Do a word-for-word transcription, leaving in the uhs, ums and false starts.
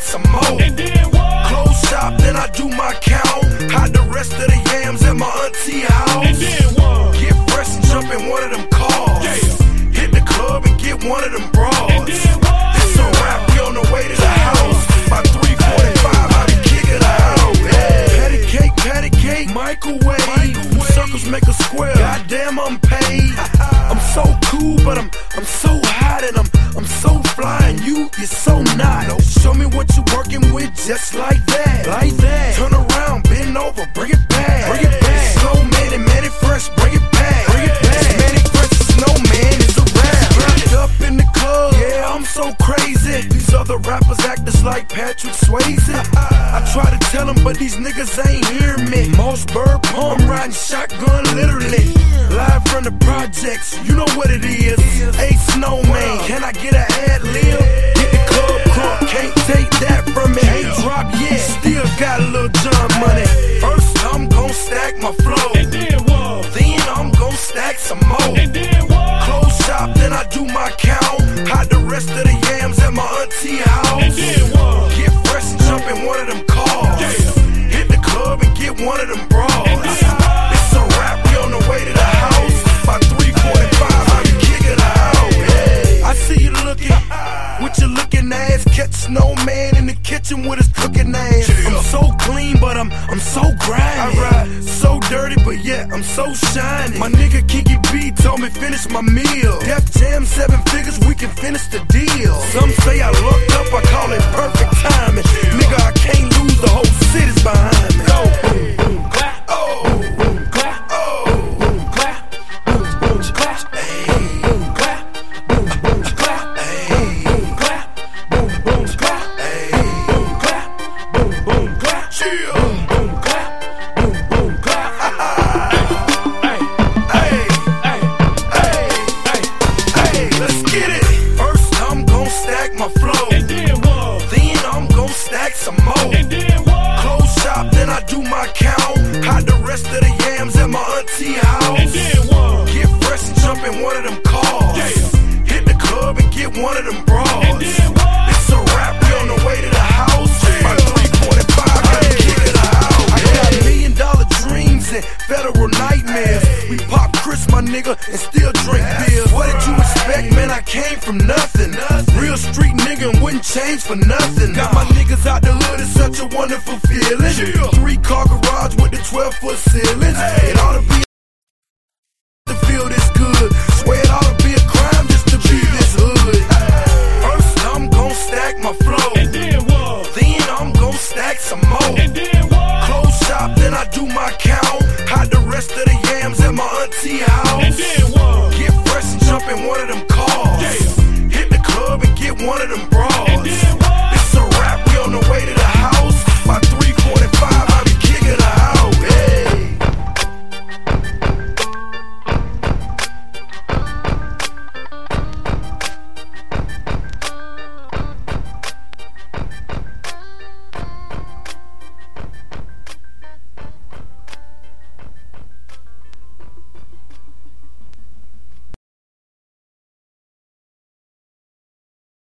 some more. And then what? Close shop, then I do my count. Hide the rest of the yams at my auntie house. And then what? Get fresh and jump in one of them cars. Yeah. Hit the club and get one of them bras. And then what? It's a wrap, we on the way to the house. By three forty-five, I be kicking the house. Hey. Patty cake, patty cake, microwave. microwave. Circles make a square. Goddamn, I'm paid. I'm so cool, but I'm I'm so hot and I'm I'm so fly and you you're so not. Show me what you working with, just like that, like that. Turn around, bend over, bring it back, bring it back. Snowman and Manny Fresh, bring it back, bring it back. Manny Fresh, Snowman is a rap. Wrapped up in the club, yeah, I'm so crazy. These other rappers act just like Patrick Swayze. I try to tell them, but these niggas ain't hear me. Mossberg Palm riding shotgun, literally. Live from the projects, you know what it is. Hey Snowman, can I get a ad lib? Get the club crunk, can't take that from me. Ain't drop yet, still got a little John money. First I'm gon' stack my flow, and then what? Then I'm gon' stack some more. And then what? Close shop, then I do my count. Hide the rest of the yams at my auntie house. And then what? Get fresh and jump in one of them cars. Yeah. Hit the club and get one of them bras. It's a wrap, we on the way to the house. By three forty-five, I be kicking the house. Hey. I see you looking with your looking ass. Catch Snowman in the kitchen with his cooking ass. I'm so clean, but I'm I'm so grimy. I ride so dirty, but yeah, I'm so shiny. My nigga Kiki B told me finish my meal. Def Jam seven figures, we can finish the deal. Some say I looked up, I call it perfect timing. Nigga, I can't lose, the whole city's behind me. Go. Boom, boom, clap. Oh, boom, boom, clap. Oh, boom, boom, clap. Boom, boom, clap. Hey, boom, clap. Boom, boom, clap. Hey, boom, clap. Boom, boom, clap. Hey, boom, clap. Boom, boom, clap. Chill. Boom, boom, clap. Boom, boom, clap. Hey, hey, hey, hey, hey, hey, let's get it. First I'm gon' stack my flow, and then what? Then I'm gon' stack some more. And then what? Close shop, then I do my count. Hide the rest of the yams at my auntie house. And then what? Get fresh and jump in one of them cars. Yeah. Hit the club and get one of them bras. And then what? It's a wrap, we on the way to the house. Yeah. By three forty-five, I gotta kick it out. I got million dollar dreams and federal nightmares. We pop Chris, my nigga, and still drink beer. What did you expect, man? I came from nothing. Real street nigga and wouldn't change for nothing. Got my niggas out the hood, it's such a wonderful feeling. Three car garage with the twelve foot ceilings. It ought to be to feel this good. Swear it ought to be a crime just to be this hood. First I'm gon' stack my flow, and then what? Then I'm gon' stack some more. And then what? Close shop, then I do my count. Hide the rest of the yams at my auntie house. And then what? Get fresh and jump in one of them